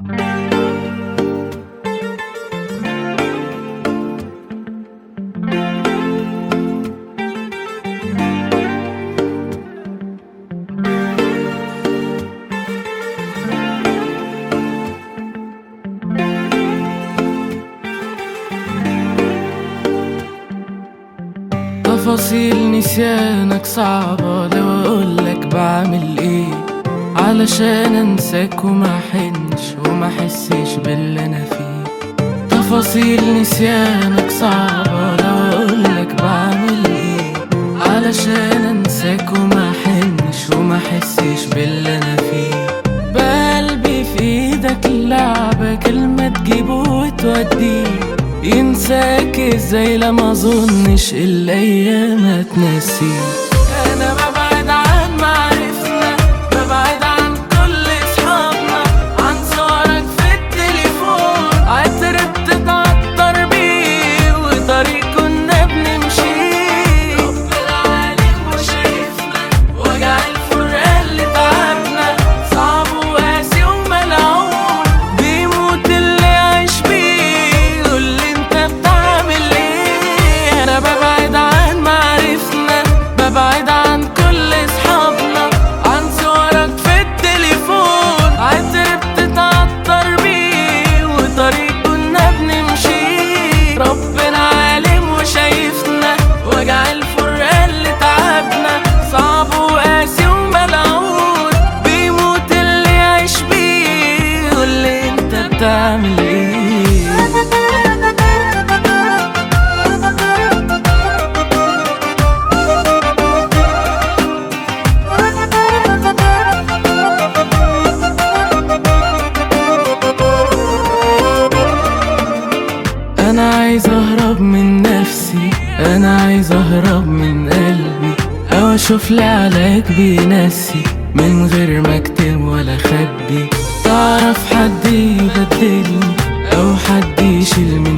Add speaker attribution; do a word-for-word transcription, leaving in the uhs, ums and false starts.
Speaker 1: تفاصيل نسيانك صعبة، لو اقولك بعمل ايه علشان انساك وما حنش وما حسش باللي انا فيه. تفاصيل نسيانك صعبة، لو اقولك بعمل ايه علشان انساك وما حنش وما حسش باللي انا فيه. بقلبي في ايدك اللعبة، كلمة تجيبه وتوديه، ينساك ازاي لما اظنش الايام هتنسيه. انا ببعد عن معرفنا، ببعد عن كل اصحابنا، عن صورك في التليفون، عطر بتتعطر بيه وطريق كنا بنمشيه. ربنا عالم وشايفنا، وجع الفرقة اللي تعبنا صعب وقاسي وملعون، بيموت اللي عايش بيه. قولي انت بتعمل ايه؟ انا ببعد عن معرفنا، ببعد عن كل اصحابنا، عن صورك في التليفون، عطر بتتعطر بيه وطريق كنا بنمشيه. ربنا عالم وشايفنا، وجع الفرقة اللي تعبنا صعب وقاسي وملعون، بيموت اللي يعيش بيه. قولي انت بتعمل ايه؟ انا عايز اهرب من نفسي، انا عايز اهرب من قلبي، او اشوف لي علاج بينسي من غير ما اكتم ولا اخبي. تعرف حد يبدلني او حد يشيل مني